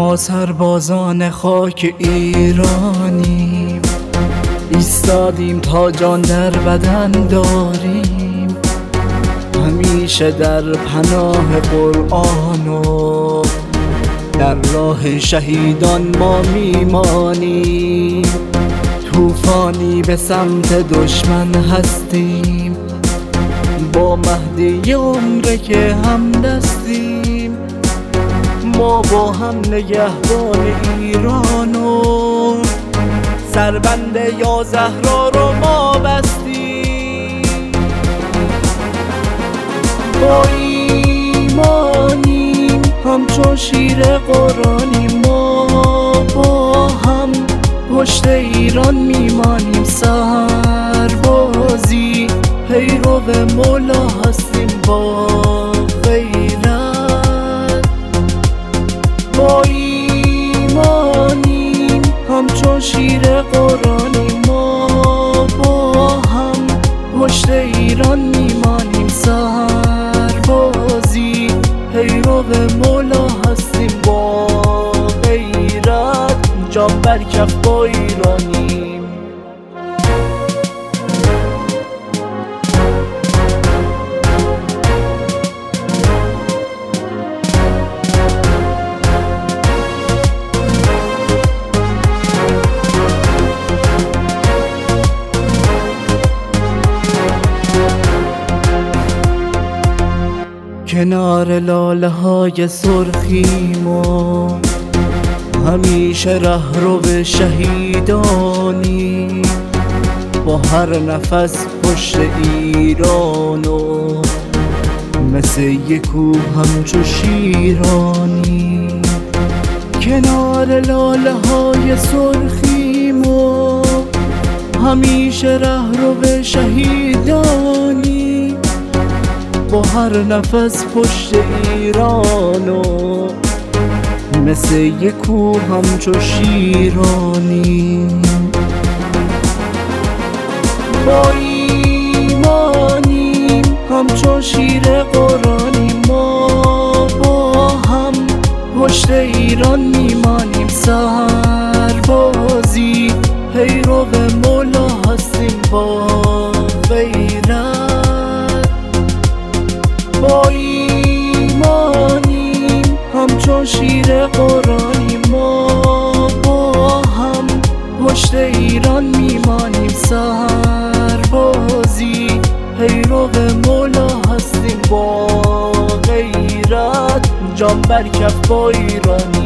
ما سربازان خاک ایرانیم، ایستادیم تا جان در بدن داریم، همیشه در پناه قرآن و در راه شهیدان ما میمانیم. طوفانی به سمت دشمن هستیم، با مهدی عمره که هم دستیم. ما با هم نگهبان ایران و سربند یا زهرا رو ما بستیم. با ایمانیم همچون شیر قرآنی، ما با هم پشت ایران میمانیم. سربازی پیرو مولا هستیم با غیرت. با ایمانیم همچون شیر قرآنی، ما با هم پشت ایران میمانیم. سربازی پیرو مولا هستیم با غیرت، جان بر کف با ایرانیم. کنار لاله های سرخیم و همیشه رهرو شهیدانی، با هر نفس پشت ایران و مثل یک کوه همچو شیرانی. کنار لاله های سرخیم و همیشه رهرو شهیدانی، با هر نفس پشت ایران و مثل یک کوه همچو شیرانی. با ایمانیم همچون شیر قرآنی، ما با هم پشت ایران میمانیم. سربازی پیرو مولا هستیم با غیرت. با ایمانیم همچون شیر قرآنی، ما با هم پشت ایران میمانیم. سربازی پیرو مولا هستیم با غیرت، جان بر کف با ایرانی.